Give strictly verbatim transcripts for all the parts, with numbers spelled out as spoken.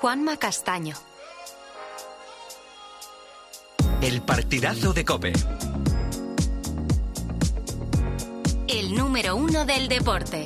Juanma Castaño. El partidazo de COPE. El número uno del deporte.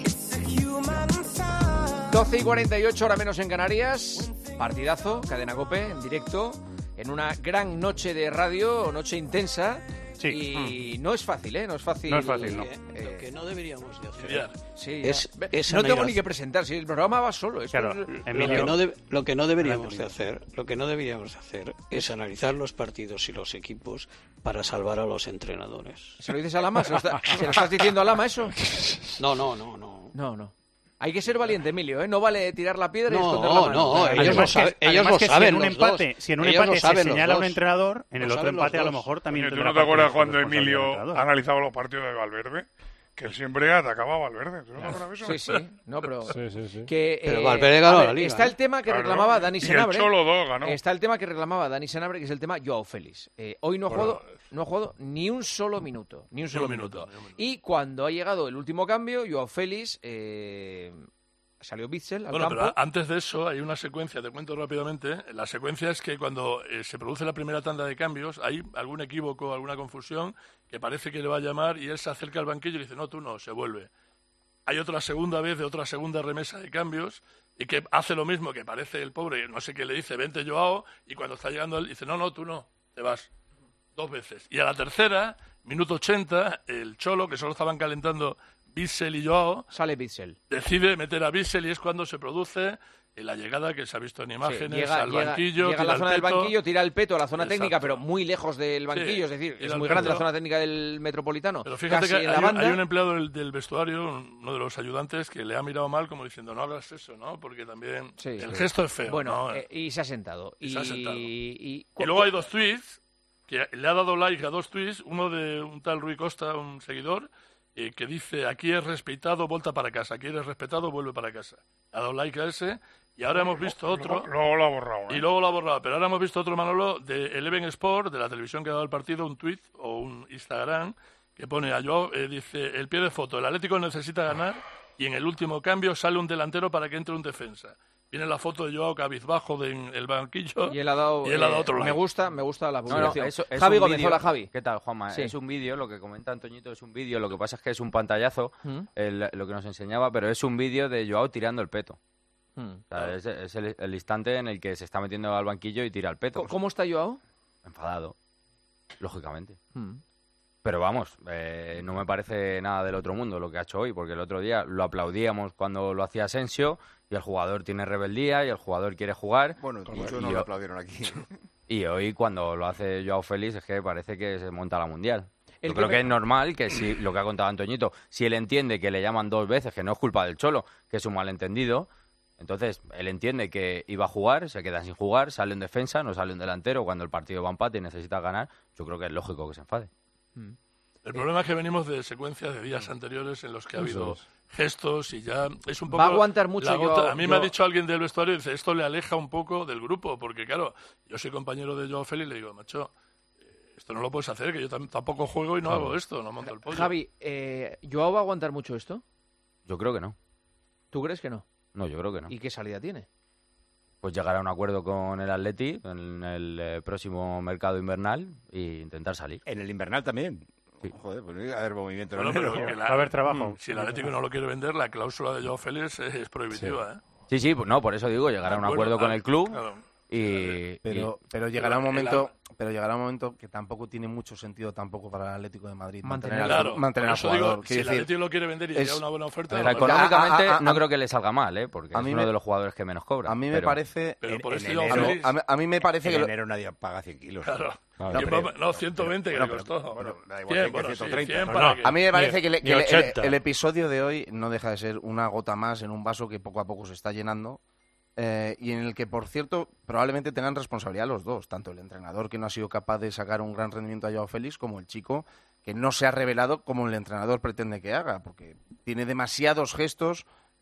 doce y cuarenta y ocho, hora menos en Canarias. Partidazo, Cadena COPE, en directo, en una gran noche de radio, noche intensa. Sí. Y mm. no es fácil, ¿eh? No es fácil. No es fácil, no. Eh, Lo que no deberíamos de hacer. Sí, es, es no tengo ni que presentar, si el programa va solo. Esto claro, es... lo, que no de, lo que no deberíamos de hacer, lo que no deberíamos de hacer es analizar los partidos y los equipos para salvar a los entrenadores. ¿Se lo dices a Lama? ¿Se lo, está, ¿se lo estás diciendo a Lama eso? No, no, no, no. No, no. Hay que ser valiente, Emilio, ¿eh? No vale tirar la piedra y no, esconder la mano. No, ellos además lo, sabe, que, ellos lo que saben. Si en un los empate, dos. si en un ellos empate se señala a un dos. entrenador, en el lo otro empate a lo mejor también. ¿Tú no te acuerdas cuando Emilio analizaba los partidos de Valverde? Que él siempre atacaba a Valverde. ¿Tú no te acuerdas de eso? Sí, sí. No, pero, sí, sí, sí. Que, eh, pero Valverde ganó ver, la Liga. Está el tema que claro, reclamaba Dani Senabre. Y el Cholo dos ganó. Está el tema que reclamaba Dani Senabre, que es el tema Joao Félix. Eh, hoy no ha, bueno, jugado, no ha jugado ni un solo minuto. Ni un solo un minuto. minuto, minuto. Y cuando ha llegado el último cambio, Joao Félix... Eh, salió Bitzel al bueno, campo. Pero antes de eso hay una secuencia, te cuento rápidamente. La secuencia es que cuando eh, se produce la primera tanda de cambios, hay algún equívoco, alguna confusión, que parece que le va a llamar y él se acerca al banquillo y dice, no, tú no, se vuelve. Hay otra segunda vez de otra segunda remesa de cambios y que hace lo mismo, que parece el pobre, no sé qué le dice, vente Joao, y cuando está llegando él dice, no, no, tú no, te vas. Dos veces. Y a la tercera, minuto ochenta, el Cholo, que solo estaban calentando Bitzel y Joao, sale Bitzel. Decide meter a Bitzel y es cuando se produce la llegada que se ha visto en imágenes, sí, llega, al llega, banquillo. Llega a la zona del banquillo, tira el peto a la zona Exacto. técnica, pero muy lejos del banquillo, sí, es decir, es muy grande la zona técnica del Metropolitano. Pero fíjate que hay, banda... hay un empleado del, del vestuario, uno de los ayudantes, que le ha mirado mal como diciendo, no hagas eso, ¿no? Porque también sí, el sí. gesto es feo. Bueno, ¿no? eh, y se ha sentado. Y, y... se ha sentado. Y... y luego hay dos tweets, que le ha dado like a dos tweets, uno de un tal Rui Costa, un seguidor, Eh, que dice, aquí es respetado, vuelta para casa. Aquí eres respetado, vuelve para casa. Ha dado like a ese y ahora hemos visto otro... Luego, luego lo ha borrado. ¿eh? Y luego lo ha borrado. Pero ahora hemos visto otro, Manolo, de Eleven Sport, de la televisión que ha dado el partido, un tweet o un Instagram que pone a Joao, eh, dice, el pie de foto, el Atlético necesita ganar y en el último cambio sale un delantero para que entre un defensa. Viene la foto de Joao cabizbajo del de el y él ha dado, y él ha dado eh, otro like. Me gusta, me gusta la publicación. No, no, eso, es Javi Gómez, vídeo. Hola Javi. ¿Qué tal, Juanma? Sí. Es un vídeo, lo que comenta Antoñito es un vídeo, lo que pasa es que es un pantallazo, ¿Mm? el, lo que nos enseñaba, pero es un vídeo de Joao tirando el peto. ¿Mm? O sea, es es el, el instante en el que se está metiendo al banquillo y tira el peto. ¿Cómo, ¿cómo está Joao? Enfadado, lógicamente. ¿Mm? Pero vamos, eh, no me parece nada del otro mundo lo que ha hecho hoy, porque el otro día lo aplaudíamos cuando lo hacía Asensio y el jugador tiene rebeldía y el jugador quiere jugar. Bueno, y, muchos y no yo, lo aplaudieron aquí. Y hoy cuando lo hace Joao Félix es que parece que se monta la Mundial. El Yo creo que, que me... es normal que si lo que ha contado Antoñito, si él entiende que le llaman dos veces, que no es culpa del Cholo, que es un malentendido, entonces él entiende que iba a jugar, se queda sin jugar, sale en defensa, no sale un delantero, cuando el partido va a empate y necesita ganar, yo creo que es lógico que se enfade. Mm. El problema es que venimos de secuencias de días anteriores en los que ha habido gestos y ya es un poco... Va a aguantar mucho la gota. yo, A mí yo... me ha dicho alguien del vestuario, dice, esto le aleja un poco del grupo, porque claro, yo soy compañero de Joao Félix y le digo, macho, esto no lo puedes hacer, que yo tam tampoco juego y no claro. hago esto, no monto el pollo. Javi, eh, ¿Joao va a aguantar mucho esto? Yo creo que no. ¿Tú crees que no? No, yo creo que no. ¿Y qué salida tiene? Pues llegar a un acuerdo con el Atleti en el eh, próximo mercado invernal e intentar salir. En el invernal también. Sí. Joder, pues no iba a haber movimiento. Bueno, pero que la, va a haber trabajo. Si el Atlético no lo quiere vender, la cláusula de Joao Félix es, es prohibitiva, sí. ¿eh? Sí, sí, no, por eso digo, llegar a un Bueno, acuerdo con vale, el club claro. y... Pero, y... pero llegará un momento... El... Pero llegará un momento que tampoco tiene mucho sentido tampoco para el Atlético de Madrid mantener, mantener, claro, al, mantener al jugador. Digo, si el Atlético lo quiere vender y es, llega una buena oferta... Ver, no económicamente a, a, a, no creo que le salga mal, ¿eh? Porque a es mí uno me, de los jugadores que menos cobra. A mí me pero, parece... Pero por en, este en Joao enero, Félix... a, mí, a mí me parece en que... enero nadie paga cien kilos. Claro. No, No, pero, no ciento veinte pero, que le costó. Bueno, da igual, cien, que bueno, ciento sí, treinta. cien No, para no. que... A mí me parece ni, que, le, ni que el, el episodio de hoy no deja de ser una gota más en un vaso que poco a poco se está llenando eh, y en el que, por cierto, probablemente tengan responsabilidad los dos, tanto el entrenador que no ha sido capaz de sacar un gran rendimiento a Joao Félix como el chico que no se ha revelado como el entrenador pretende que haga, porque tiene demasiados gestos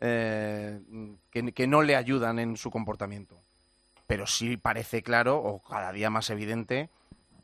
eh, que, que no le ayudan en su comportamiento. Pero sí parece claro, o cada día más evidente,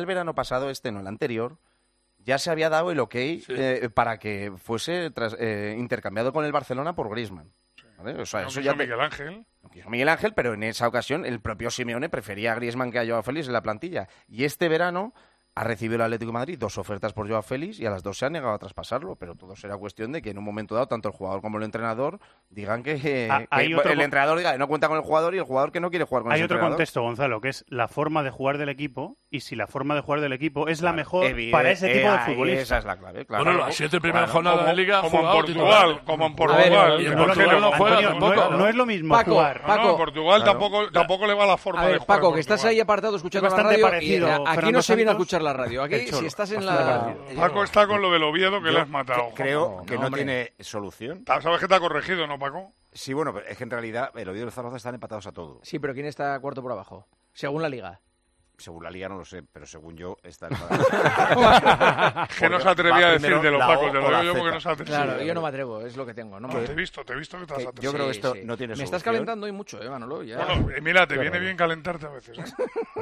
el verano pasado, este no, el anterior, ya se había dado el ok sí. eh, para que fuese tras, eh, intercambiado con el Barcelona por Griezmann. Sí. ¿Vale? O sea, no eso quiso ya te... Miguel Ángel. No quiso Miguel Ángel, pero en esa ocasión el propio Simeone prefería a Griezmann que a Joao Félix en la plantilla. Y este verano ha recibido el Atlético de Madrid dos ofertas por Joao Félix y a las dos se ha negado a traspasarlo, pero todo será cuestión de que en un momento dado tanto el jugador como el entrenador digan que, eh, ah, que el otro... entrenador diga que no cuenta con el jugador y el jugador que no quiere jugar con hay ese otro entrenador. contexto, Gonzalo, que es la forma de jugar del equipo y si la forma de jugar del equipo es claro, la mejor evidente, para ese tipo eh, de futbolista. Esa es la clave, claro. Bueno, las siete primeras claro, jornadas como, de Liga como en jugado Portugal, titular. como en Portugal. A ver, y en Portugal no juega Antonio, tampoco. No, no es lo mismo Paco, jugar. Paco, no, en Portugal claro. tampoco, tampoco le va la forma a ver, de jugar. Paco, que estás ahí apartado escuchando la bastante radio parecido, y, eh, aquí Fernando no se viene a Santos, escuchar la radio. Aquí, si estás en bastante la... parecido. Paco está con lo del Oviedo que Yo le has matado. que- creo Juanjo. que No, no, hombre. tiene solución. Sabes que te ha corregido, ¿no, Paco? Sí, bueno, pero es que en realidad el Oviedo y el Zaragoza están empatados a todo. Sí, pero ¿quién está cuarto por abajo? Según la Liga. Según la Liga no lo sé, pero según yo está el Que no se atrevía a decir de los Pacos, te lo digo yo Z. porque no se atrevía. Claro, yo no me atrevo, es lo que tengo. No me... No, te he visto, te he visto que te has que atrevido. yo creo que esto sí. no tiene Me solución. estás calentando hoy mucho, eh, Manolo. Ya. Bueno, eh, mira, te Qué viene raro. bien calentarte a veces, ¿eh?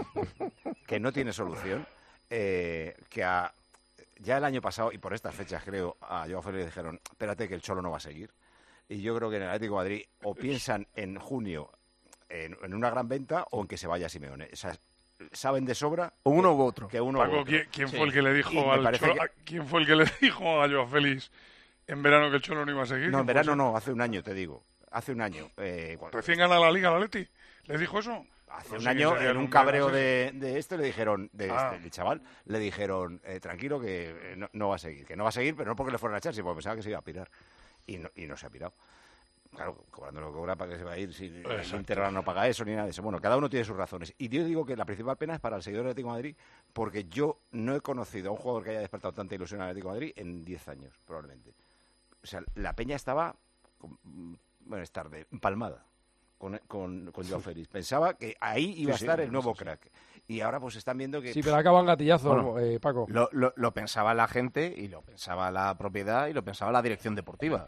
Que no tiene solución. Eh, que a, ya el año pasado, y por estas fechas creo, a Joao Félix le dijeron, espérate que el Cholo no va a seguir. Y yo creo que en el Atlético de Madrid o piensan en junio en, en una gran venta o en que se vaya Simeone. O sea, saben de sobra Uno que, u otro. que uno Paco, u otro. ¿quién, quién Sí. fue el que le Y dijo me al parece Cholo, que- a- ¿quién fue el que le dijo a Joao Félix en verano que el Cholo no iba a seguir? No, ¿Quién en fue verano ese? no, hace un año, te digo. Hace un año. Eh, cuando- Recién gana la Liga, la Leti. ¿Le dijo eso? Hace No un sé año, quién sería en un nunca, cabreo no sé. de, de este, le dijeron, de Ah. este, del chaval, le dijeron, eh, tranquilo, que eh, no, no va a seguir. Que no va a seguir, pero no porque le fueran a echar, sino porque pensaba que se iba a pirar. Y no, y no se ha pirado. Claro, cobrando lo que cobra, para que se va a ir, si el Exacto. Inter no paga eso ni nada de eso. Bueno, cada uno tiene sus razones. Y yo digo que la principal pena es para el seguidor del Atlético de Madrid, porque yo no he conocido a un jugador que haya despertado tanta ilusión al Atlético de Madrid en diez años, probablemente. O sea, la peña estaba, con- bueno, es tarde, empalmada con, con, con Joao Félix. Pensaba que ahí iba Sí, a estar sí, el nuevo sí, sí. crack. Y ahora pues están viendo que... Sí, pero acaban gatillazo, Bueno, eh, Paco. Lo, lo, lo pensaba la gente y lo pensaba la propiedad y lo pensaba la dirección deportiva.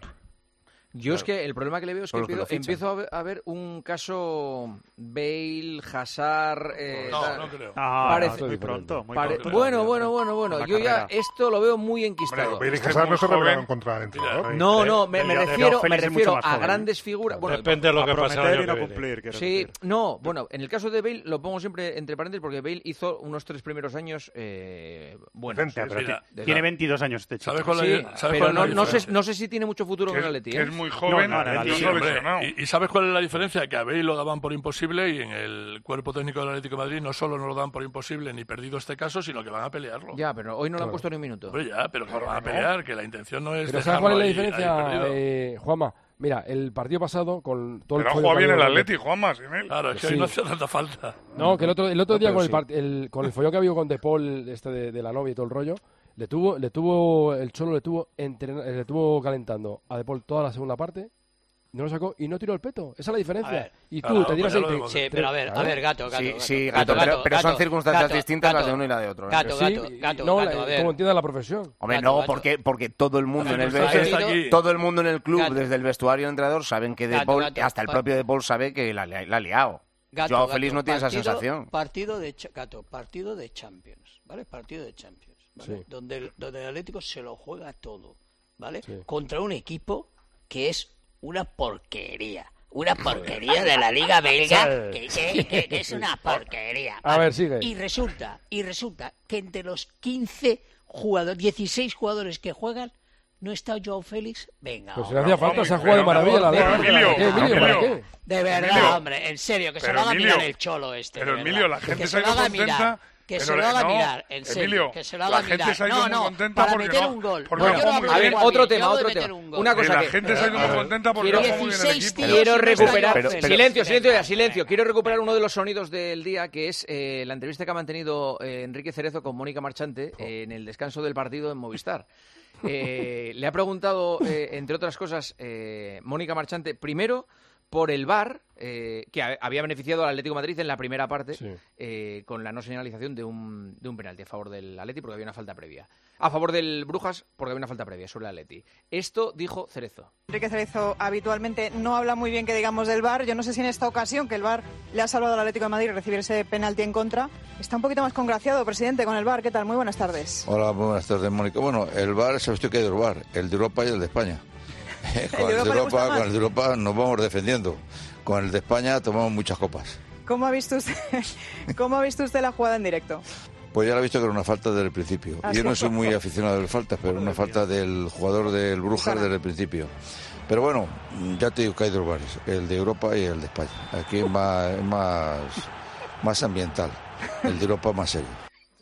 Yo es que el problema que le veo es que Son los que empiezo, lo fichan. empiezo a, ver, a ver un caso Bale, Hazard... eh, No, tal. no creo. Ah, Parece- no, es muy pronto. Muy Pare- pronto. bueno, bueno, bueno, bueno. La Yo ya carrera. esto lo veo muy enquistado. Hombre, Bale y Es que es Hazard no muy se rebelaron joven. contra el entrenador. No, no, me, Pero me yo- refiero, Joao me Félix es refiero mucho más a joven. grandes figuras. Bueno, Depende de lo a que pasa el prometer año y no que viene. cumplir. quiero sí, decir. no, bueno, en el caso de Bale lo pongo siempre entre paréntesis porque Bale hizo unos tres primeros años eh, buenos. Decente, pero mira, ti- tiene veintidós años este chico. ¿Sabes cuál Sí, es la- ¿sabes pero cuál es la no, no sé, diferencia? no sé si tiene mucho futuro Que con el es, Atleti. que ¿eh? es muy joven No, no, en el y Atleti, no Hombre, lesionado. ¿y, y sabes cuál es la diferencia? Que a Bale lo daban por imposible y en el cuerpo técnico del Atlético de Madrid no solo no lo dan por imposible ni perdido este caso, sino que van a pelearlo. Ya, pero hoy no le han Claro. puesto ni un minuto. Hombre, ya, pero que lo van a pelear, que la intención no es Pero ¿sabes dejarlo cuál es la ahí- ahí diferencia, perdido. eh, Juanma? Mira, el partido pasado con todo Pero ha el follón jugado que bien el ha habido- Atleti, Juanma, sin él. Claro, es que Sí. hoy no hace tanta falta. No, que el otro, el otro No, día pero con el, sí. part- el- con el follón que ha habido con De Paul, este de, de la novia y todo el rollo, le tuvo, le tuvo, el Cholo le tuvo, entrena- le tuvo calentando a De Paul toda la segunda parte, no lo sacó y no tiró el peto. Esa es la diferencia. A ver. Y tú Claro, te tiras pues ya el lo te- hemos Sí, te- pero a ver, a claro. ver, gato, gato. Sí, gato, sí, gato, gato, pero, gato, pero son gato, circunstancias gato, distintas las de gato, uno y la de otro. ¿eh? Gato, Sí, gato, y- gato, no, gato, la- a ver. como entiende la profesión. Hombre, Gato, no, gato. porque, porque todo el mundo en el, Gato, ve- está aquí. todo el mundo en el club, Gato. desde el vestuario del entrenador, saben que De Gato, Paul, gato, hasta el pa- propio De Paul sabe que la, la ha liado. Gato, Joao gato, Félix no tiene esa partido- sensación. Partido de, cha- gato, partido de Champions, ¿vale? Partido de Champions, ¿vale? Sí. Donde, el, donde el Atlético se lo juega todo, ¿vale? Sí. Contra un equipo que es una porquería. Una porquería de la Liga Belga, que, que- que- que es una porquería. A ver, sigue. Y resulta, y resulta que entre los quince jugadores, dieciséis jugadores que juegan, no está Joao Félix. Venga, Pues si hombre. le hacía falta, vamos, se ha jugado de pero, maravilla la pero, Atleti. Emilio, ¿Para qué, Emilio? ¿Para Emilio. qué? De verdad, Emilio, hombre, en serio, que se pero lo haga Emilio, mirar el cholo este. Pero de Emilio, verdad. la gente que se ha lo ido haga contenta. mirar, que pero se lo le- haga no, mirar, en serio, Emilio, que se lo haga la gente mirar. se ha ido no, muy no, contenta para porque meter no- un gol. porque Yo no quiero juega muy hablar A ver, bien. de otro Guapi, tema, yo otro de meter tema. un gol. Una Y cosa la que... gente se ha ido muy contenta porque Quiero- no juega muy bien el dieciséis equipo. tíos. Quiero no está recuperar... Joao Félix. silencio, silencio ya, Venga, silencio. venga. Quiero recuperar uno de los sonidos del día, que es eh, la entrevista que ha mantenido eh, Enrique Cerezo con Mónica Marchante eh, en el descanso del partido en Movistar. Eh, le ha preguntado, eh, entre otras cosas, eh, Mónica Marchante, primero, por el V A R, eh, que a- había beneficiado al Atlético de Madrid en la primera parte, Sí. eh, con la no señalización de un, de un penalti a favor del Atleti, porque había una falta previa. A favor del Brujas, porque había una falta previa sobre el Atleti. Esto dijo Cerezo. Enrique Cerezo habitualmente no habla muy bien, que digamos, del V A R. Yo no sé si en esta ocasión, que el V A R le ha salvado al Atlético de Madrid recibir ese penalti en contra, está un poquito más congraciado, presidente, con el V A R. ¿Qué tal? Muy buenas tardes. Hola, muy buenas tardes, Mónica. Bueno, el V A R, ¿sabes usted qué hay del V A R? El de Europa y el de España. Con el de Europa le gusta Europa, más. con el de Europa nos vamos defendiendo. Con el de España tomamos muchas copas. ¿Cómo ha visto usted, cómo ha visto usted la jugada en directo? Pues ya lo he visto que era una falta desde el principio. Ah, Yo sí. no soy muy aficionado a las faltas, pero una falta del jugador del Brujas desde el principio. Pero bueno, ya te digo que hay dos V A Res, el de Europa y el de España. Aquí es más, es más, más ambiental, el de Europa más serio.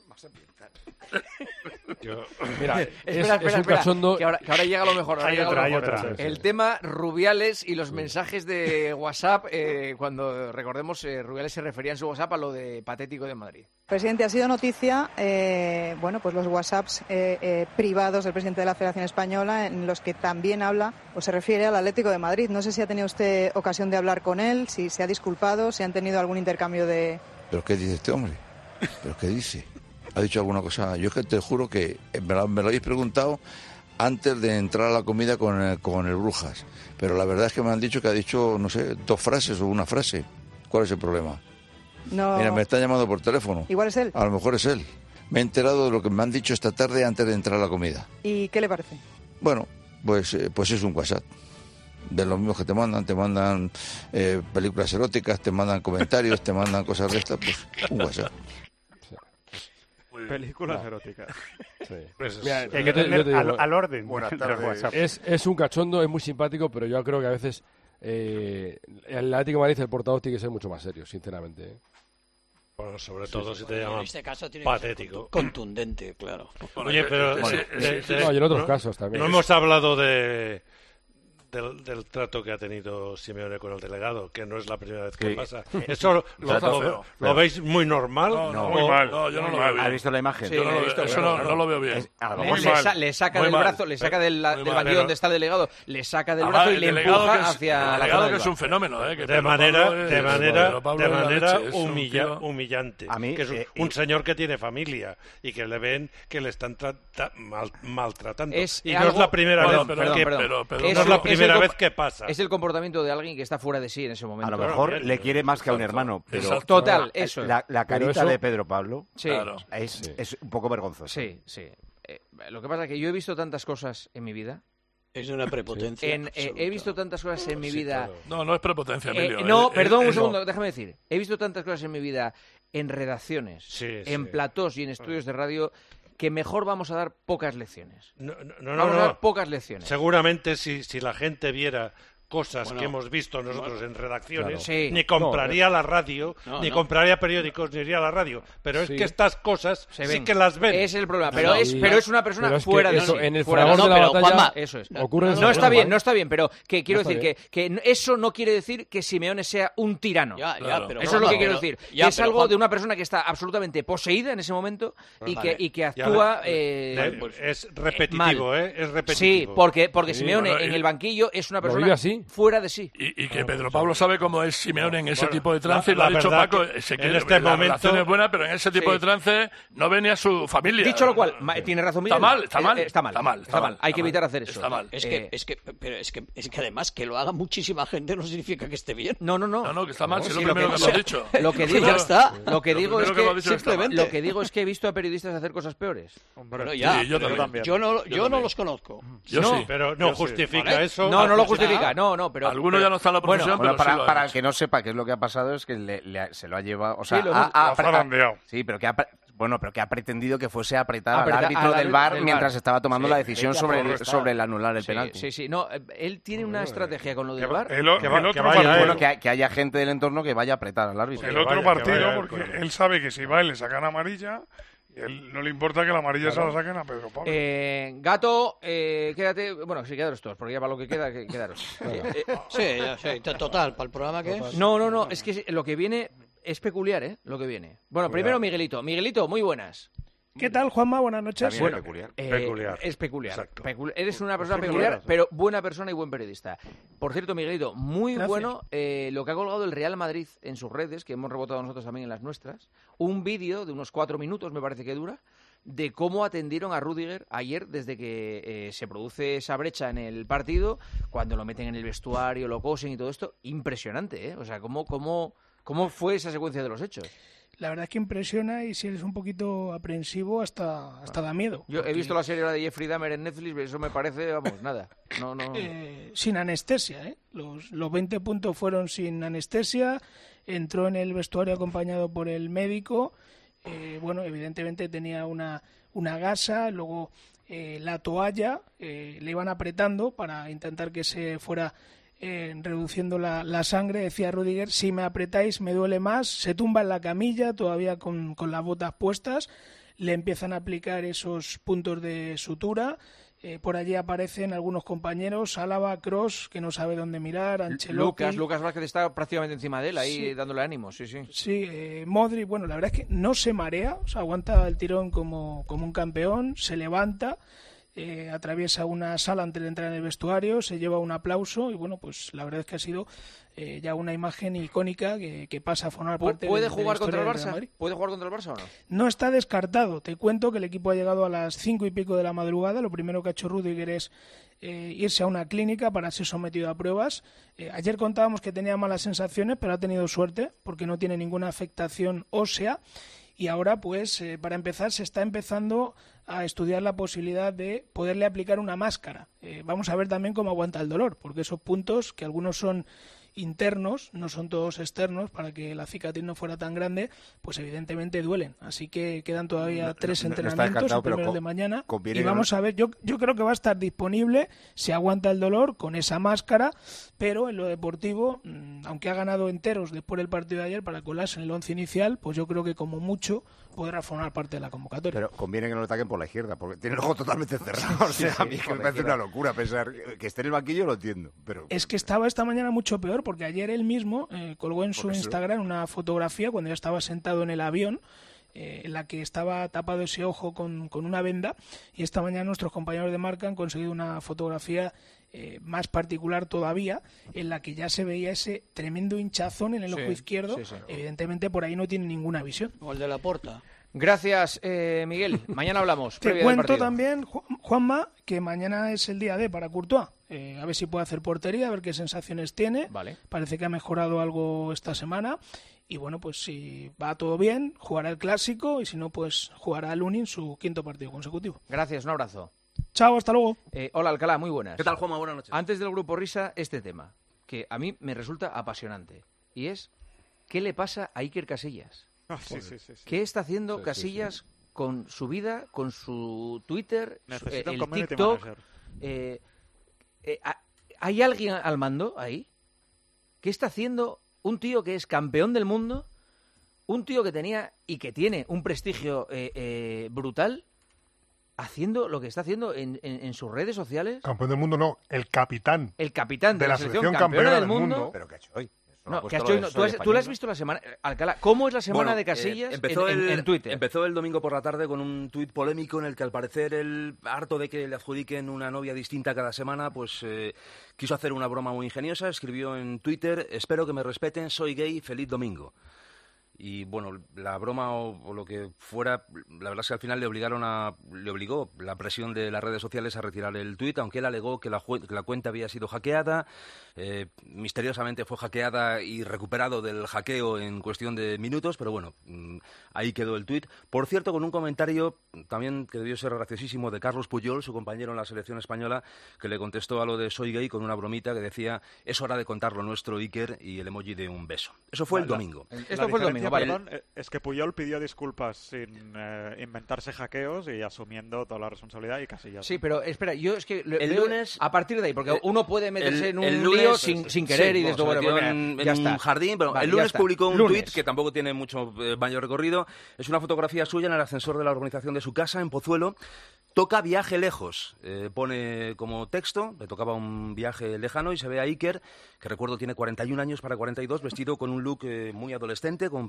Mira, espera, es- espera, es un espera, cachondo- que, ahora, que ahora llega lo mejor. ahora Hay llega otra, lo hay mejor. otra. El tema Rubiales y los mensajes de WhatsApp, eh, cuando recordemos, eh, Rubiales se refería en su WhatsApp a lo de patético de Madrid. Presidente, ha sido noticia, eh, bueno, pues los WhatsApps eh, eh, privados del presidente de la Federación Española, en los que también habla o se refiere al Atlético de Madrid. No sé si ha tenido usted ocasión de hablar con él, si se ha disculpado, si han tenido algún intercambio de... ¿Pero qué dice este hombre? ¿Pero qué dice? ¿Ha dicho alguna cosa? Yo es que te juro que me lo, me lo habéis preguntado antes de entrar a la comida con el, con el Brujas. Pero la verdad es que me han dicho que ha dicho, no sé, dos frases o una frase. ¿Cuál es el problema? No... Mira, me está llamando por teléfono. Igual es él. A lo mejor es él. Me he enterado de lo que me han dicho esta tarde antes de entrar a la comida. ¿Y qué le parece? Bueno, pues, eh, pues es un WhatsApp. De los mismos que te mandan, te mandan eh, películas eróticas, te mandan comentarios, te mandan cosas de estas, pues un WhatsApp. Películas No. eróticas. Sí. Pues Mira, hay que yo te- tener yo te digo, al, al orden buenas de los tardes. WhatsApp. Es, es un cachondo, es muy simpático, pero yo creo que a veces eh, el Atlético de Madrid, el portavoz, tiene que ser mucho más serio, sinceramente. ¿eh? Bueno, sobre Sí, todo sí. si te En llaman este caso tiene patético. que ser contundente, claro. Oye, pero... Bueno, de- de- de- No, y en otros casos también. No hemos hablado de... Del, del trato que ha tenido Simeone con el delegado, que no es la primera vez que Sí. pasa. ¿Eso lo, Trato lo- feo. lo veis muy normal? No, no, O- muy mal. No, yo no lo veo bien. ¿Has visto la imagen? Sí, Yo no lo veo- eso no- no lo veo bien. Es algo Le, mal. sa- le saca Muy del mal. brazo, le saca del, la- Muy del mal. banquillo Pero- donde está el delegado, le saca del Además, brazo y el le delegado empuja que es- hacia el la delegado zona que del es un bar. fenómeno, ¿eh? Que de Pedro manera, Pablo es- de manera, Pedro Pablo de es la manera leche, es un humilla- tío- humillante. A mí, que es un, eh, un y- señor que tiene familia y que le ven que le están tra- ta- mal- maltratando. Es y no algo- es la primera Perdón, vez perdón, que, perdón. no Es es la el- primera es el vez comp- que pasa. Es el comportamiento de alguien que está fuera de sí en ese momento. A lo mejor bien, le quiere más que a un hermano, pero Exacto. Total, eso es. La, la Pero carita eso- de Pedro Pablo Sí. claro, es, es un poco vergonzosa. Sí, sí. Eh, lo que pasa es que yo he visto tantas cosas en mi vida. Es de una prepotencia. En- eh, he visto tantas cosas en mi vida. No, no es prepotencia, Eh, Emilio. no, eh, perdón, eh, un eh, segundo, déjame decir. He visto tantas cosas en mi vida en redacciones, Sí, en sí. platós y en estudios de radio que mejor vamos a dar pocas lecciones. No, no, no, vamos no. a dar pocas lecciones. Seguramente si, si la gente viera cosas Bueno, que hemos visto nosotros en redacciones, claro. Sí. ni compraría No, eh, la radio, no, ni no. compraría periódicos, ni iría a la radio. Pero Sí. es que estas cosas Se sí ven. que las ven. Ese es el problema. No, Pero, no. es, pero es una persona Pero es que fuera de eso, sí. en el fuera fragor sí. de la pero, batalla Juanma, eso es. ocurren esas No está cosas, bien, ¿eh? no está bien, pero que quiero No está decir que, que n- eso no quiere decir que Simeone sea un tirano. Ya, ya, Claro. pero, eso es lo Juanma, que quiero pero- decir. ya, Que es pero, algo Juan- de una persona que está absolutamente poseída en ese momento y, Vale. que, y que Ya, actúa... le- eh, le- es repetitivo, mal. ¿eh? Es repetitivo. Sí, porque, porque Sí, Simeone bueno, en y- el banquillo es una ¿Lo persona vive así? fuera de sí. Y, y que Pedro Pablo sabe cómo es Simeone en ese Bueno, tipo de trance, la- y lo ha la dicho verdad Paco, que se en quiere, este la momento- relación es buena, pero en ese tipo Sí. de trance no ve ni a su familia. Dicho lo cual, ma- tiene razón Miguel. Está mal, está Eh, mal. eh, Está mal, Está mal, está mal. Hay que está evitar mal. hacer eso. Está mal. Es Eh, que, es que, pero es que, es que además que lo haga muchísima gente no significa que esté bien. No, no, no. No, no, que está mal, si es Sí, lo primero que, o hemos sea, dicho. Lo que digo, Ya está. Lo que Lo digo es primero que que, hemos dicho está mal. simplemente lo que digo es que he visto a periodistas hacer cosas peores. Bueno, ya, Sí, yo pero también. yo no, yo Yo no también. los conozco. Yo No, sí. Pero no Yo sí. justifica Vale. eso. No, no lo Ah, pues justifica. nada. No, no, pero Alguno pero- ya no está en la profesión, bueno, pero Bueno, para, sí lo ha para hecho. el que no sepa qué es lo que ha pasado es que le- le- se lo ha llevado, o sea, Sí, lo ha- hemos- ha- lo ha zarandeado. sí, pero que ha, pre- bueno, pero que ha pretendido que fuese a apretar Apretar al árbitro al del árbitro V A R del mientras V A R. estaba tomando Sí, la decisión ella sobre el, correcta. sobre el anular el sí, penalti. sí, sí. No, eh, él tiene una estrategia con lo del que V A R. El, o- Que va- el que otro vaya, partido, Bueno, que, que haya gente del entorno que vaya a apretar al árbitro. el que otro vaya, que partido, vaya, porque con- él sabe que si va él le sacan amarilla y él no le importa que la amarilla se la saquen a Pedro Pablo. Eh, Gato, eh, quédate. Bueno, sí, quedaros todos, porque ya para lo que queda, que- quedaros. Eh, eh, Sí, ya, sí, to- total, para el programa que es. no, no, no, es que lo que viene es peculiar, ¿eh? Lo que viene. Bueno, primero Miguelito. Miguelito, muy buenas. ¿Qué tal, Juanma? Buenas noches. Bueno, peculiar. Eh, peculiar. Es peculiar. Pecul Eres una persona peculiar, pero buena persona y buen periodista. Por cierto, Miguelito, muy Gracias. bueno eh, lo que ha colgado el Real Madrid en sus redes, que hemos rebotado nosotros también en las nuestras. Un vídeo de unos cuatro minutos, me parece que dura, de cómo atendieron a Rüdiger ayer desde que eh, se produce esa brecha en el partido, cuando lo meten en el vestuario, lo cosen y todo esto. Impresionante, ¿eh? O sea, cómo, cómo, cómo fue esa secuencia de los hechos. La verdad es que impresiona y si eres un poquito aprensivo hasta, hasta da miedo. Yo porque... he visto la serie de Jeffrey Dahmer en Netflix, pero eso me parece, vamos, nada. No, no. Eh, sin anestesia, ¿eh? Los, los veinte puntos fueron sin anestesia, entró en el vestuario acompañado por el médico, eh, bueno, evidentemente tenía una, una gasa, luego eh, la toalla, eh, le iban apretando para intentar que se fuera... Eh, reduciendo la, la sangre. Decía Rüdiger, si me apretáis me duele más, se tumba en la camilla todavía con, con las botas puestas, le empiezan a aplicar esos puntos de sutura, eh, por allí aparecen algunos compañeros, Álava, Kroos, que no sabe dónde mirar, Ancelotti... Lucas, Lucas Vázquez está prácticamente encima de él, ahí sí. dándole ánimo, sí, sí. Sí, eh, Modric, bueno, la verdad es que no se marea, o sea, aguanta el tirón como, como un campeón, se levanta... Eh, atraviesa una sala antes de entrar en el vestuario, se lleva un aplauso y bueno, pues la verdad es que ha sido eh, ya una imagen icónica que, que pasa a formar parte ¿Puede de, jugar de la contra el Barça? Madrid? ¿Puede jugar contra el Barça o no? No está descartado. Te cuento que el equipo ha llegado a las cinco y pico de la madrugada. Lo primero que ha hecho Rüdiger es eh, irse a una clínica para ser sometido a pruebas. Eh, ayer contábamos que tenía malas sensaciones, pero ha tenido suerte porque no tiene ninguna afectación ósea. Y ahora, pues, eh, para empezar, se está empezando a estudiar la posibilidad de poderle aplicar una máscara. Eh, vamos a ver también cómo aguanta el dolor, porque esos puntos, que algunos son internos, no son todos externos, para que la cicatriz no fuera tan grande, pues evidentemente duelen. Así que quedan todavía no, tres no, entrenamientos, no el primero de mañana, y vamos a ver, yo, yo creo que va a estar disponible, si aguanta el dolor, con esa máscara, pero en lo deportivo, aunque ha ganado enteros después del partido de ayer para colarse en el once inicial, pues yo creo que como mucho podrá formar parte de la convocatoria. Pero conviene que no lo ataquen por la izquierda, porque tiene el ojo totalmente cerrado. O sea, sí, sí, a mí que me parece una locura pensar que esté en el banquillo, lo entiendo. Pero... Es que estaba esta mañana mucho peor, porque ayer él mismo eh, colgó en su Instagram una fotografía cuando ya estaba sentado en el avión, eh, en la que estaba tapado ese ojo con, con una venda, y esta mañana nuestros compañeros de marca han conseguido una fotografía eh, más particular todavía, en la que ya se veía ese tremendo hinchazón en el sí, ojo izquierdo. Sí, sí. Evidentemente por ahí no tiene ninguna visión. O el de la Porta. Gracias, eh, Miguel. Mañana hablamos. Te cuento también, Juanma, que mañana es el día D para Courtois. Eh, a ver si puede hacer portería, a ver qué sensaciones tiene. Vale. Parece que ha mejorado algo esta semana. Y bueno, pues si va todo bien, jugará el Clásico y si no, pues jugará el Lunin su quinto partido consecutivo. Gracias, un abrazo. Chao, hasta luego. Eh, hola, Alcalá, muy buenas. ¿Qué tal, Juanma? Buenas noches. Antes del Grupo Risa, este tema, que a mí me resulta apasionante. Y es, ¿qué le pasa a Iker Casillas? Ah, sí, sí, sí, sí. ¿Qué está haciendo sí, Casillas sí, sí. con su vida, con su Twitter, Necesita el un TikTok? Eh, eh, ¿Hay alguien al mando ahí? ¿Qué está haciendo un tío que es campeón del mundo? Un tío que tenía y que tiene un prestigio eh, eh, brutal, haciendo lo que está haciendo en, en, en sus redes sociales. Campeón del mundo no, el capitán. El capitán de, de la, la selección, selección campeona, campeona del mundo. mundo. ¿Pero qué ha hecho hoy? No, ¿qué has hecho hoy? No, ¿tú, has, ¿Tú la has visto la semana? Alcalá, ¿cómo es la semana bueno, de Casillas eh, empezó en, el, en, en Twitter? Empezó el domingo por la tarde con un tuit polémico en el que al parecer él, harto de que le adjudiquen una novia distinta cada semana, pues eh, quiso hacer una broma muy ingeniosa. Escribió en Twitter: espero que me respeten, soy gay, feliz domingo. Y bueno, la broma o, o lo que fuera, la verdad es que al final le obligaron a, le obligó la presión de las redes sociales a retirar el tuit, aunque él alegó que la, que la cuenta había sido hackeada, eh, misteriosamente fue hackeada y recuperado del hackeo en cuestión de minutos, pero bueno, ahí quedó el tuit. Por cierto, con un comentario también que debió ser graciosísimo de Carlos Puyol, su compañero en la selección española, que le contestó a lo de soy gay con una bromita que decía: es hora de contar lo nuestro, Iker, y el emoji de un beso. Eso fue la, el domingo. La, Esto la fue el domingo. Perdón, es que Puyol pidió disculpas sin eh, inventarse hackeos y asumiendo toda la responsabilidad y casi ya. Sí, pero espera, yo es que... El leo, lunes... A partir de ahí, porque uno puede meterse el, en un el lunes, lío sin, sin querer sí, y desde bueno, bueno, en, ya en está. un jardín, pero vale, el lunes publicó un lunes. tuit que tampoco tiene mucho eh, mayor recorrido. Es una fotografía suya en el ascensor de la urbanización de su casa en Pozuelo. Toca viaje lejos, eh, pone como texto, le tocaba un viaje lejano y se ve a Iker, que recuerdo tiene cuarenta y un años para cuarenta y dos, vestido con un look eh, muy adolescente, con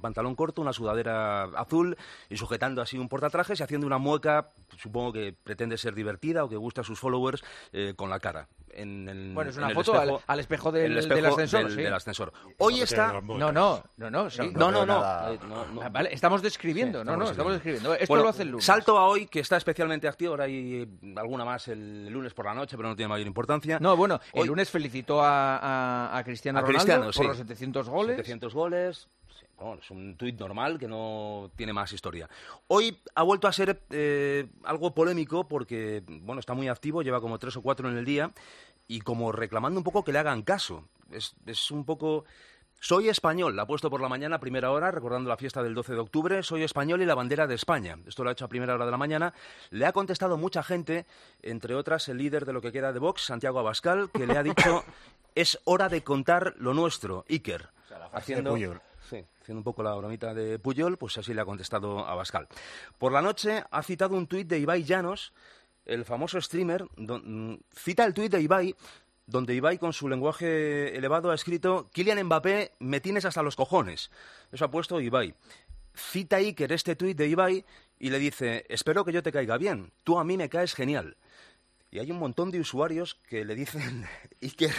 pantalón corto, una sudadera azul y sujetando así un portatrajes y haciendo una mueca, supongo que pretende ser divertida o que gusta a sus followers, eh, con la cara. En el, bueno, es una en el foto espejo, al, al espejo, del, el espejo del ascensor. Del, sí. del ascensor. Hoy está... No, no, no, no, sí. no, no, no, no, no, no. Vale, estamos describiendo, sí, no, no, estamos describiendo. Esto bueno, lo hace el lunes. Salto a hoy, que está especialmente activo, ahora hay alguna más el lunes por la noche, pero no tiene mayor importancia. No, bueno, hoy... el lunes felicitó a, a, a Cristiano a Ronaldo Cristiano, por sí. los setecientos goles. setecientos goles... Bueno, es un tuit normal que no tiene más historia. Hoy ha vuelto a ser eh, algo polémico porque, bueno, está muy activo, lleva como tres o cuatro en el día y como reclamando un poco que le hagan caso. Es, es un poco... Soy español, la ha puesto por la mañana a primera hora, recordando la fiesta del doce de octubre. Soy español y la bandera de España. Esto lo ha hecho a primera hora de la mañana. Le ha contestado mucha gente, entre otras el líder de lo que queda de Vox, Santiago Abascal, que le ha dicho es hora de contar lo nuestro, Iker. O sea, la haciendo... Sí, haciendo un poco la bromita de Puyol, pues así le ha contestado Abascal. Por la noche ha citado un tuit de Ibai Llanos, el famoso streamer, don, cita el tuit de Ibai, donde Ibai con su lenguaje elevado ha escrito Kylian Mbappé, me tienes hasta los cojones. Eso ha puesto Ibai. Cita Iker este tuit de Ibai y le dice, espero que yo te caiga bien, tú a mí me caes genial. Y hay un montón de usuarios que le dicen, Iker...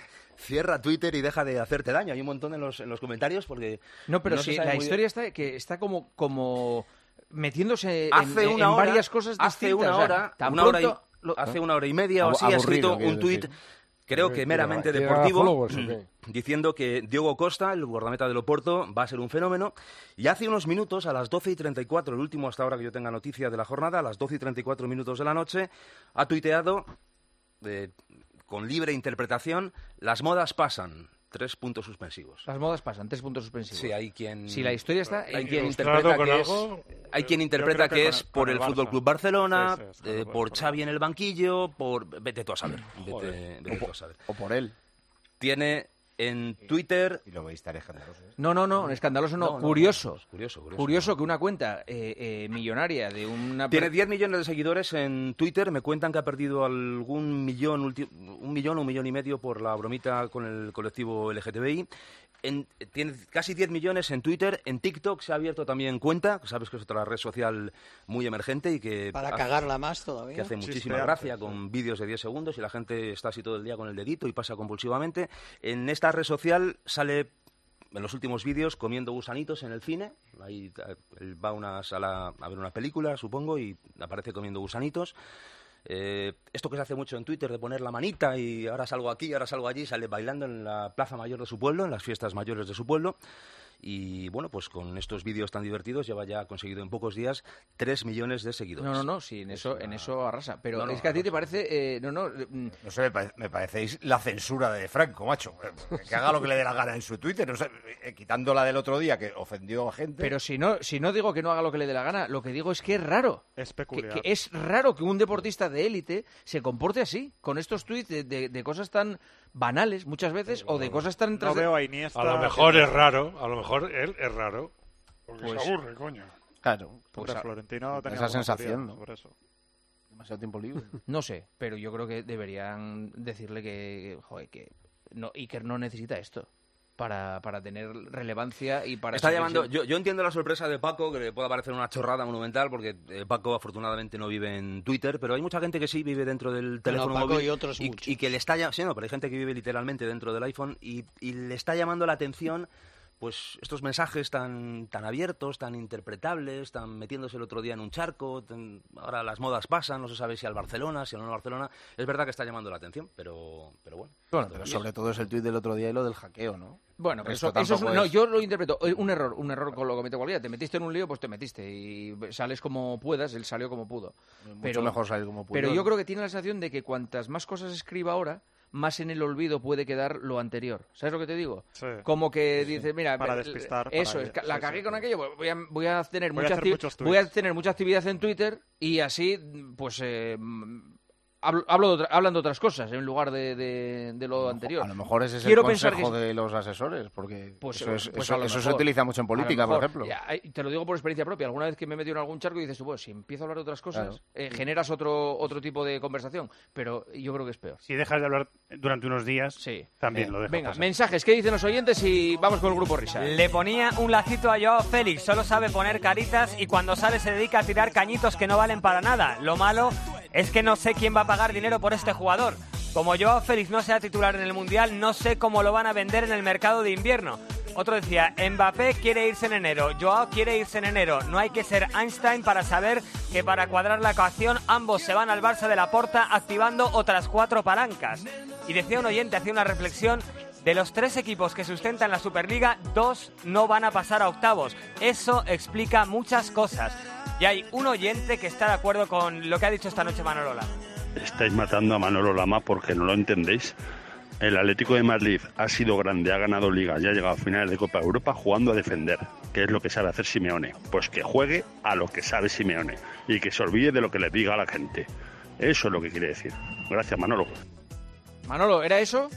Cierra Twitter y deja de hacerte daño. Hay un montón en los, en los comentarios porque... No, pero no sí, se sabe la muy historia bien. está que está como, como metiéndose en, Hace en, una en hora, varias cosas distintas. hace una o sea, hora, tan una hora y, pronto lo- hace una hora y media o Ab- así ha escrito aburrido, un tuit, quiero creo que ¿Quiere- meramente quiere ganar deportivo, followers o qué? diciendo que Diogo Costa, el guardameta del Oporto, va a ser un fenómeno. Y hace unos minutos, a las doce y treinta y cuatro, el último hasta ahora que yo tenga noticia de la jornada, a las doce y treinta y cuatro minutos de la noche, ha tuiteado, eh, con libre interpretación, las modas pasan. Tres puntos suspensivos. Las modas pasan, tres puntos suspensivos. Sí, hay quien... Si la historia está... Hay en quien que- interpreta con que algo, es, hay quien interpreta creo que que con- es con por el el Barça. Fútbol Club Barcelona, Sí, sí, es eh, por Xavi en el banquillo, por... Vete tú a saber. Vete, Joder. vete O tú por- a saber. o por él. Tiene en Twitter... Y lo veis tan escandaloso. No, no, no, escandaloso no, No, no, curioso. no, es curioso, curioso. Curioso que una cuenta eh, eh, millonaria de una... Tiene diez millones de seguidores en Twitter. Me cuentan que ha perdido algún millón, ulti- un millón o un millón y medio por la bromita con el colectivo L G T B I. En- tiene casi diez millones en Twitter. En TikTok se ha abierto también cuenta. Sabes que es otra red social muy emergente y que... Para hace- cagarla más todavía. Que hace muchísima Chispeante, gracia con vídeos de diez segundos y la gente está así todo el día con el dedito y pasa compulsivamente. En esta red social sale... En los últimos vídeos comiendo gusanitos en el cine. Ahí eh, él va a una sala a ver una película, supongo, y aparece comiendo gusanitos. Eh, esto que se hace mucho en Twitter de poner la manita y ahora salgo aquí, ahora salgo allí, sale bailando en la plaza mayor de su pueblo, en las fiestas mayores de su pueblo. Y bueno, pues con estos vídeos tan divertidos lleva ya conseguido en pocos días tres millones de seguidores. No, no, no, sí, en eso, en eso arrasa. Pero No, no, es que a ti te parece... eh, no, no, mm, No sé, me, pare- me parecéis la censura de Franco, macho. Que haga lo que le dé la gana en su Twitter. No sé, eh, quitando la del otro día que ofendió a gente. Pero si no, si no digo que no haga lo que le dé la gana, lo que digo es que es raro. Es Que, peculiar. que es raro que un deportista de élite se comporte así, con estos tweets de, de- de cosas tan banales muchas veces o de cosas tan... No veo a Iniesta... A lo mejor es raro, a lo mejor él es raro. Porque Pues- se aburre, coño. Claro. Hombre, Pues, Florentino tenía esa alguna sensación, teoría ¿no? sobre eso. Demasiado tiempo libre. No sé, pero yo creo que deberían decirle que, joder, que no, Iker no necesita esto para, para tener relevancia y para... Está seguir llamando, siendo- yo, yo entiendo la sorpresa de Paco, que le puede parecer una chorrada monumental, porque eh, Paco afortunadamente no vive en Twitter, pero hay mucha gente que sí vive dentro del teléfono Paco móvil y otros y, muchos. y que le está llamando, sí, no, pero hay gente que vive literalmente dentro del iPhone y, y le está llamando la atención pues estos mensajes tan tan abiertos, tan interpretables, tan metiéndose el otro día en un charco, tan- ahora las modas pasan, no se sabe si al Barcelona, si al no Barcelona, es verdad que está llamando la atención, pero pero bueno. Bueno, pero sobre todo es el tuit del otro día y lo del hackeo, ¿no? Bueno, pero Esto eso, eso es, tampoco no, es- yo lo interpreto, eh, un error, un error con lo que comete cualquiera. Te metiste en un lío, pues te metiste y sales como puedas, él salió como pudo. Mucho mejor salir como pudo. Pero yo creo que tiene la sensación de que cuantas más cosas escriba ahora, más en el olvido puede quedar lo anterior. ¿Sabes lo que te digo? Sí. Como que dice, mira, Para eh, despistar, eso, para- es, que la sí, cagué sí, con sí. aquello, pues voy a, voy a tener Voy a mucha hacer acti- muchos voy a tweets. tener mucha actividad en Twitter y así, pues eh, hablo, hablo de otra, hablan de otras cosas en lugar de, de, de lo anterior. A lo mejor ese es Quiero el consejo pensar que... de los asesores, porque Pues, eso, es, pues eso, a lo eso se mejor, utiliza mucho en política, a lo por mejor. ejemplo. Ya, te lo digo por experiencia propia. Alguna vez que me he metido en algún charco y dices, pues si empiezo a hablar de otras cosas, Claro. eh, generas otro otro tipo de conversación. Pero yo creo que es peor. Si dejas de hablar durante unos días, sí. también Eh, lo dejas Venga, pasar. mensajes, ¿qué dicen los oyentes? Y vamos con el grupo Risa. Le ponía un lacito a Joao Félix, solo sabe poner caritas y cuando sale se dedica a tirar cañitos que no valen para nada. Lo malo es que no sé quién va a pagar dinero por este jugador. Como Joao Félix no sea titular en el Mundial, no sé cómo lo van a vender en el mercado de invierno. Otro decía, Mbappé quiere irse en enero, Joao quiere irse en enero. No hay que ser Einstein para saber que para cuadrar la ecuación ambos se van al Barça de Laporta activando otras cuatro palancas. Y decía un oyente, hacía una reflexión, de los tres equipos que sustentan la Superliga, dos no van a pasar a octavos. Eso explica muchas cosas. Y hay un oyente que está de acuerdo con lo que ha dicho esta noche Manolo Lama. Estáis matando a Manolo Lama porque no lo entendéis. El Atlético de Madrid ha sido grande, ha ganado ligas, ya ha llegado a finales de Copa de Europa jugando a defender, que es lo que sabe hacer Simeone. Pues que juegue a lo que sabe Simeone y que se olvide de lo que le diga a la gente. Eso es lo que quiere decir. Gracias, Manolo. Manolo, ¿era eso?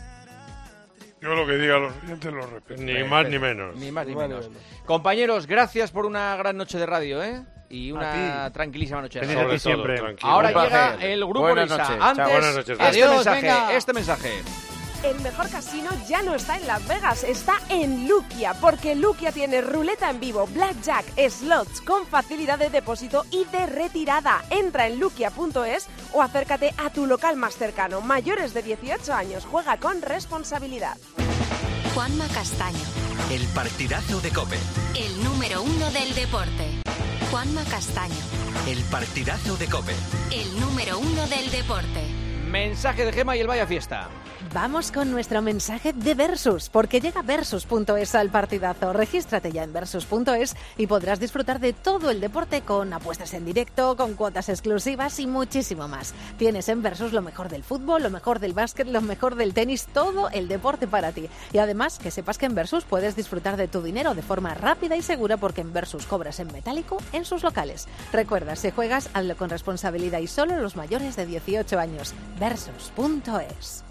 Yo lo que diga a los oyentes lo respeto. Ni más ni menos. Ni más ni menos. Compañeros, gracias por una gran noche de radio, ¿eh? Y una tranquilísima noche de radio. Sobre todo, siempre. Tranquilo. Ahora Un llega placer. el grupo Buenas Risa. noches. Antes, Chao. Buenas noches. este Adiós, mensaje, venga. este mensaje. El mejor casino ya no está en Las Vegas, está en Luquia, porque Luquia tiene ruleta en vivo, blackjack, slots con facilidad de depósito y de retirada. Entra en luquia punto es o acércate a tu local más cercano. Mayores de dieciocho años, juega con responsabilidad. Juanma Castaño, El partidazo de COPE. el número uno del deporte. Juanma Castaño, El partidazo de COPE. el número uno del deporte. Mensaje de Gema y el Vaya Fiesta. Vamos con nuestro mensaje de Versus, porque llega Versus punto es al partidazo. Regístrate ya en Versus punto es y podrás disfrutar de todo el deporte con apuestas en directo, con cuotas exclusivas y muchísimo más. Tienes en Versus lo mejor del fútbol, lo mejor del básquet, lo mejor del tenis, todo el deporte para ti. Y además, que sepas que en Versus puedes disfrutar de tu dinero de forma rápida y segura, porque en Versus cobras en metálico en sus locales. Recuerda, si juegas, hazlo con responsabilidad y solo los mayores de dieciocho años. Versus punto es.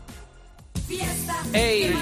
¡Ey!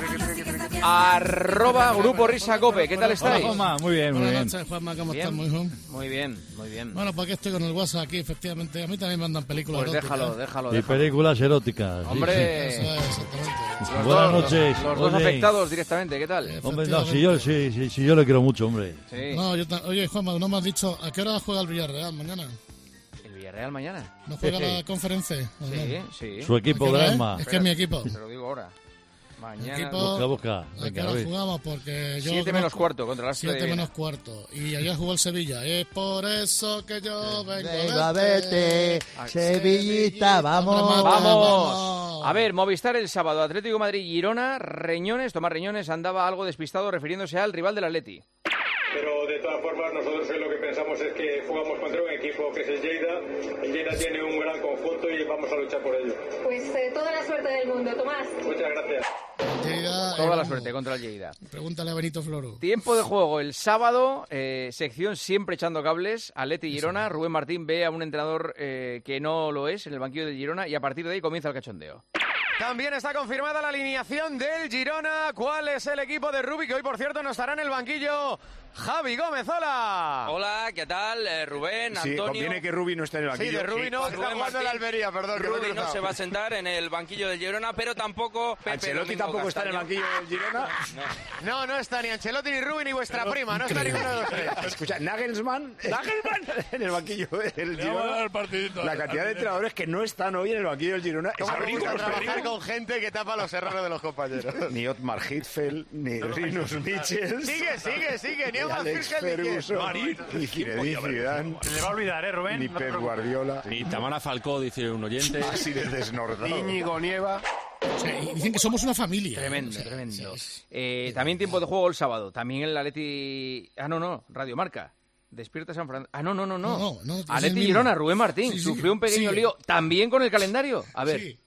Arroba Grupo Risa Cope, ¿qué tal estáis? Hola, Juanma, muy bien, muy Buenas bien. noches, Juanma, ¿cómo Bien, estás, muy bien? Muy bien, muy bien. Bueno, pues aquí estoy con el WhatsApp aquí, efectivamente. A mí también me mandan películas Pues eróticas. déjalo, déjalo, Y déjalo. películas eróticas. sí, Hombre, Eso es, exactamente. los Buenas dos- noches. Los dos Oye. afectados directamente, ¿qué tal? sí. Hombre, no, si yo, sí, sí, si yo le quiero mucho, hombre. Sí. No, yo ta- Oye, Juanma, no me has dicho a qué hora juega el Villarreal mañana. ¿El Villarreal mañana? ¿No juega la conferencia? ¿O Sí, no? sí. Su equipo ¿A qué hora de es? alma. Es que es mi equipo. Te lo digo ahora. Mañana. Equipo- Busca, busca. ¿A qué Venga, a hora ver. jugamos? Porque yo... Siete menos cuarto contra el Astra de Siete Viena. menos cuarto. Y ayer jugó el Sevilla. Es por eso que yo vengo Venga, a verte. vete, Sevillita, vamos. ¡Vamos! A ver, Movistar el sábado, Atlético de Madrid, Girona, Reñones, Tomás Reñones andaba algo despistado refiriéndose al rival del Atleti. Pero de todas formas nosotros lo que pensamos es que jugamos contra un equipo que es el Lleida. El Lleida tiene un gran conjunto y vamos a luchar por ello. Pues eh, toda la suerte del mundo, Tomás. Muchas gracias. Lleida, Toda eh, la suerte contra el Lleida. Pregúntale a Benito Floro. Tiempo de juego el sábado, eh, sección siempre echando cables, Atleti Girona, Rubén Martín ve a un entrenador eh, que no lo es en el banquillo de Girona y a partir de ahí comienza el cachondeo. También está confirmada la alineación del Girona. ¿Cuál es el equipo de Rubí? Que hoy, por cierto, no estará en el banquillo. Javi Gómez, hola. Hola, ¿qué tal? Eh, Rubén, Sí, Antonio. conviene que Rubi no esté en el Sí, banquillo. de Rubí no, Rubén está jugando Martín. en la Almería, perdón. que me he Rubí no cruzado. se va a sentar en el banquillo del Girona, pero tampoco Pepe Ancelotti Domingo tampoco está en el Castaño. banquillo del Girona. No, no está ni Ancelotti, ni Rubí, ni vuestra prima. No está ninguno de los tres. Escucha, Nagelsmann, Nagelsmann en el banquillo del Le vamos a dar Girona. el partidito. La cantidad de entrenadores que no están hoy en el banquillo del Girona es ¿Cómo me gusta absurda. trabajar con gente que tapa los errores de los compañeros? Ni Otmar Hitzfeld, ni Rinus Michels, Sigue, sigue, sigue. Ni ni Omar Alex Firgel, ni quién. Ferguson, ni Zinedine Zidane, Se le va a olvidar, ¿eh, Rubén? ni No te Pep preocupes. Guardiola, Ni Tamara Falcó, dice un oyente. así de desnordado. Íñigo Nieva. O sea, y dicen que somos una familia. Tremendo, O sea, tremendo. sí, sí. Eh, también tiempo de juego el sábado, también el Atleti... Ah, no, no, Radio Marca. Despierta San Francisco. Ah, no, no, no, no. No, no, no, es el Atleti mismo. Girona, Rubén Martín. Sí, sí, Sufrió un pequeño sí. lío. También con el calendario. A ver. Sí.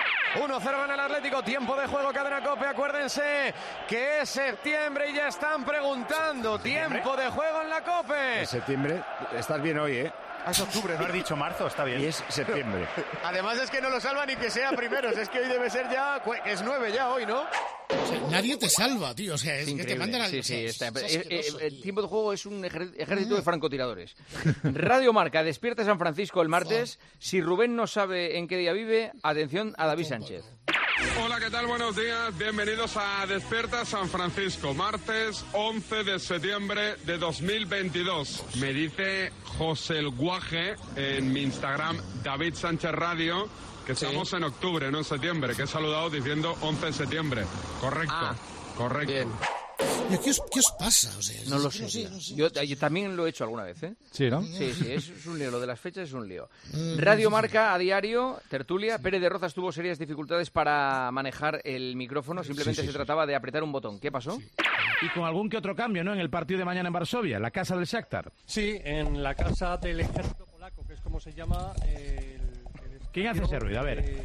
uno cero en el Atlético, tiempo de juego, cadena Cope, acuérdense que es septiembre y ya están preguntando, tiempo de juego en la Cope. En septiembre, estás bien hoy, ¿eh? Ah, es octubre, no has dicho marzo, está bien. Y es septiembre. Además es que no lo salva ni que sea primeros, es que hoy debe ser ya, es nueve ya hoy, ¿no? O sea, nadie te salva, tío, o sea, es, Es que te mandan al... Sí, sí, o está- sea, es eh, eh, asqueroso, el tío. tiempo de juego es un ejer- ejército de francotiradores. Radio Marca, despierta San Francisco el martes. Si Rubén no sabe en qué día vive, atención a David Sánchez. Hola, ¿qué tal? Buenos días. Bienvenidos a Despierta San Francisco, martes once de septiembre de dos mil veintidós. Me dice José El Guaje en mi Instagram, David Sánchez Radio, que estamos en octubre, no en septiembre, que he saludado diciendo once de septiembre. Correcto, Ah, correcto. bien. ¿Qué os, ¿Qué os pasa? O sea, No lo es sé, que tío. no sé. Yo, yo también lo he hecho alguna vez, ¿eh? Sí, ¿no? Sí, sí, es, es un lío. Lo de las fechas es un lío. Mm, Radio Marca a diario, tertulia. Pérez de Rozas tuvo serias dificultades para manejar el micrófono. Simplemente Sí, sí, se sí. trataba de apretar un botón. ¿Qué pasó? Y con algún que otro cambio, ¿no? En el partido de mañana en Varsovia, la casa del Shakhtar. Sí, en la casa del ejército polaco, que es como se llama el... el ¿Quién hace ese ruido? A ver. eh,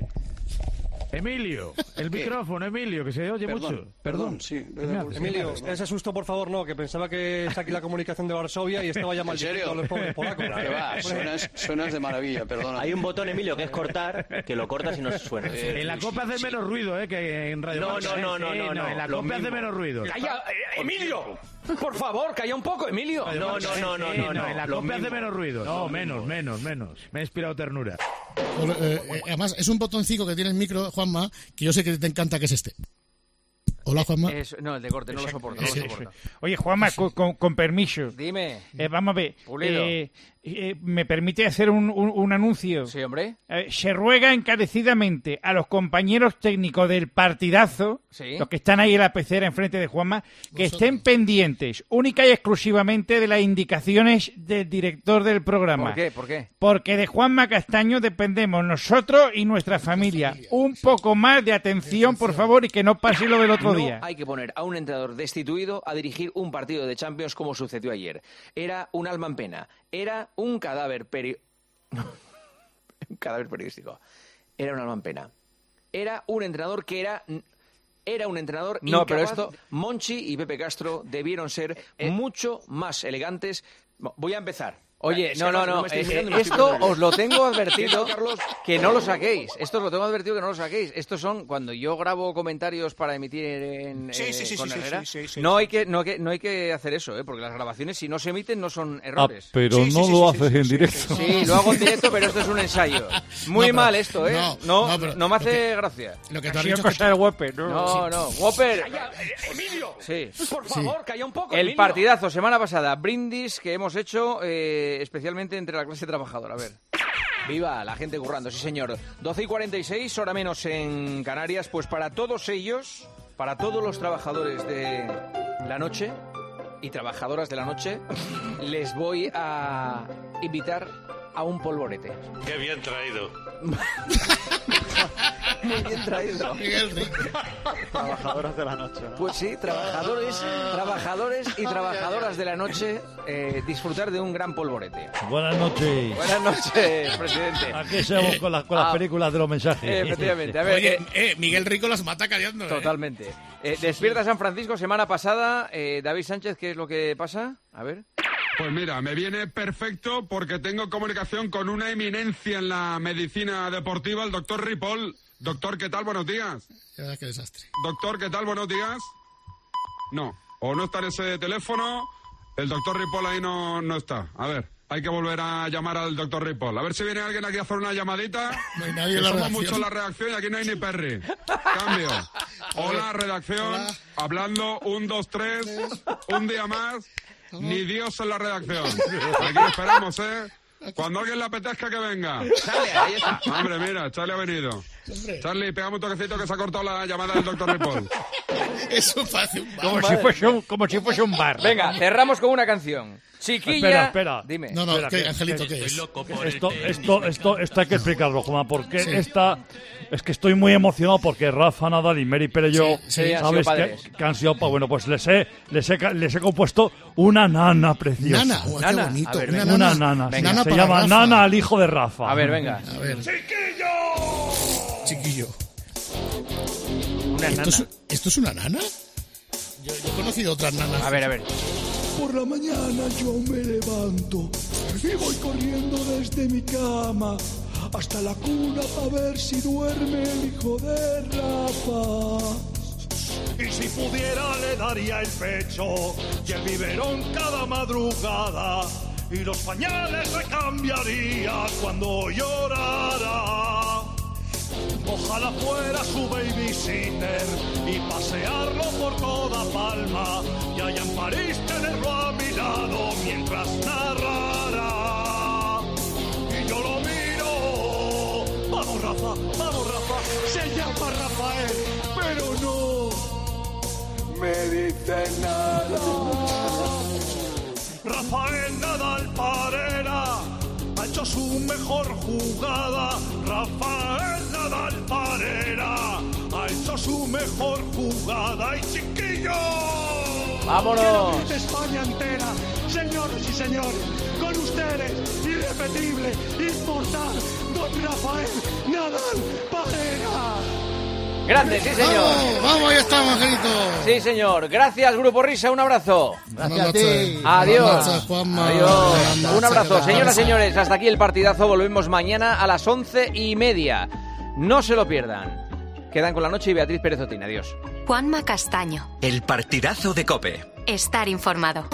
Emilio, el micrófono, Emilio, que se oye Perdón, mucho. perdón, sí. ¿Qué me haces? Emilio, ese susto, por favor, no, que pensaba que es aquí la comunicación de Varsovia y estaba ya mal ¿En serio? diciendo a los pobres polacos. ¿Qué va? Suenas, suenas de maravilla, perdona. Hay un botón, Emilio, que es cortar, que lo cortas y no suena. En la copa hace menos ruido, ¿eh? Que en Radio No, Marca, no, ¿eh? no, Sí, no, no, En la lo copa hace mismo. menos ruido. ¡Calla! eh, ¡Emilio! Por favor, calla un poco, Emilio. No, no, no, no, Sí, no, no, En la lo copa hace mismo. menos ruido. No, menos, menos, menos. Me ha inspirado ternura. Bueno, eh, eh, además, es un botoncito que tiene el micro, Juanma, que yo sé que te encanta, que es este. Hola, Juanma. Es- no, el de corte, no lo soporto. No lo Sí, soporto. Oye, Juanma, con, con- con permiso. Dime. Eh, vamos a ver. Pulido. eh, eh, ¿Me permite hacer un, un- un anuncio? Sí, hombre. Eh, se ruega encarecidamente a los compañeros técnicos del partidazo, Sí. los que están ahí en la pecera enfrente de Juanma, que estén pendientes única y exclusivamente de las indicaciones del director del programa. ¿Por qué? ¿Por qué? Porque de Juanma Castaño dependemos nosotros y nuestra familia. Un poco más de atención, por favor, y que no pase lo del otro No día. hay que poner a un entrenador destituido a dirigir un partido de Champions como sucedió ayer. Era un alma en pena. Era un cadáver peri... un cadáver periodístico. Era un alma en pena. Era un entrenador que era... Era un entrenador No, pero incapaz. esto- Monchi y Pepe Castro debieron ser mucho más elegantes. Voy a empezar. Oye, Es no, que no, además no, me estáis eh, mirando y eh, me estoy esto poniendo os lo nervioso. tengo advertido, ¿Qué, Carlos? que no lo saquéis. Esto os lo tengo advertido que no lo saquéis. Estos son cuando yo grabo comentarios para emitir en Sí, eh, sí, sí, con sí, sí, Herrera. sí, sí, sí, no sí. hay que no hay que no hay que hacer eso, ¿eh? Porque las grabaciones si no se emiten no son Ah, errores. pero Sí, sí, no sí, lo sí, haces sí, en sí, directo. Sí, lo hago en directo, pero esto es un ensayo. Muy No, pero- mal esto, ¿eh? no, No, no, pero no me lo que- hace gracia. lo que tú Ha has sido dicho cosa que- de Whopper, ¿no? No, Sí. no, Whopper. Calla, eh, Emilio. Sí. Por favor, calla un poco. El Emilio. partidazo, semana pasada, brindis que hemos hecho eh, especialmente entre la clase trabajadora. A ver. Viva la gente currando, sí señor. doce y cuarenta y seis, hora menos en Canarias. Pues para todos ellos, para todos los trabajadores de la noche y trabajadoras de la noche, les voy a invitar a un polvorete. Qué bien traído. Muy bien traído. Miguel Rico. Trabajadoras de la noche, ¿no? Pues sí, trabajadores, trabajadores y trabajadoras de la noche, eh, disfrutar de un gran polvorete. Buenas noches. Buenas noches, presidente. Aquí estamos con las, con las Ah, películas de los mensajes. Efectivamente. A ver, Oye, eh, eh, Miguel Rico las mata callando. ¿eh? totalmente. Eh, despierta San Francisco, semana pasada. Eh, David Sánchez, ¿qué es lo que pasa? A ver. Pues mira, me viene perfecto porque tengo comunicación con una eminencia en la medicina deportiva, el doctor Ripoll. Doctor, ¿qué tal? Buenos días. Ya, qué desastre. Doctor, ¿qué tal? Buenos días. No, o no está en ese teléfono, el doctor Ripoll ahí no, no está. A ver, hay que volver a llamar al doctor Ripoll. A ver si viene alguien aquí a hacer una llamadita. No hay nadie Que en la somos redacción. muchos en la redacción y aquí no hay ni perri. Cambio. Hola, redacción. Hablando, un, dos, tres. Un día más. Ni Dios en la redacción. Aquí esperamos, ¿eh? Cuando a alguien le apetezca que venga. Charlie, ahí está. Hombre, mira, Charlie ha venido. Hombre. Charlie, pegame un toquecito que se ha cortado la llamada del doctor Ripoll. Eso parece un Como bar. si, fuese un, como si fuese un bar. Venga, cerramos con una canción. Chiquilla. Espera, espera. Dime. No, no, Espera, ¿qué, que- Angelito, que- ¿qué es? Esto, esto, esto, esto hay que explicarlo, Juan, porque Sí. esta... Es que estoy muy emocionado porque Rafa Nadal y Mary Pérez yo, Sí, sí, han ¿sabes? sido Que, padres. que han sido pa- Bueno, pues les he, les he, ca- les he compuesto una nana preciosa. Nana, oh, qué Nana. bonito. A ver, una venga. Una nana. nana, sí, Nana se para llama Rafa. Nana al hijo de Rafa. A ver, venga. A ver. Chiquillo. Una ¿Esto nana. es, ¿Esto es una nana? Yo, yo he conocido otras nanas. A ver, a ver. Por la mañana yo me levanto y voy corriendo desde mi cama hasta la cuna para ver si duerme el hijo de Rafa. Y si pudiera le daría el pecho y el biberón cada madrugada, y los pañales le cambiaría cuando llorara. Ojalá fuera su babysitter y pasearlo por toda Palma, y allá en París tenerlo a mi lado mientras narrara. Y yo lo miro, vamos Rafa, vamos Rafa, se llama Rafael, pero no me dice nada. Rafael Nadal Parera ha hecho su mejor jugada. Rafael Nadal Parera ha hecho su mejor jugada. Y chiquillos, ¡vámonos! Que lo grite España entera, señores y señores, con ustedes, irrepetible, inmortal, don Rafael Nadal Parera. Grande, sí señor. Vamos, vamos, ahí estamos, Angelito. Sí señor. Gracias, Grupo Risa. Un abrazo. Gracias a ti. Adiós. Buenas noches, Juanma. Adiós. Buenas noches. Un abrazo. Señoras y señores, hasta aquí el partidazo. Volvemos mañana a las once y media. No se lo pierdan. Quedan con La Noche y Beatriz Pérez Otín. Adiós. Juanma Castaño. El partidazo de COPE. Estar informado.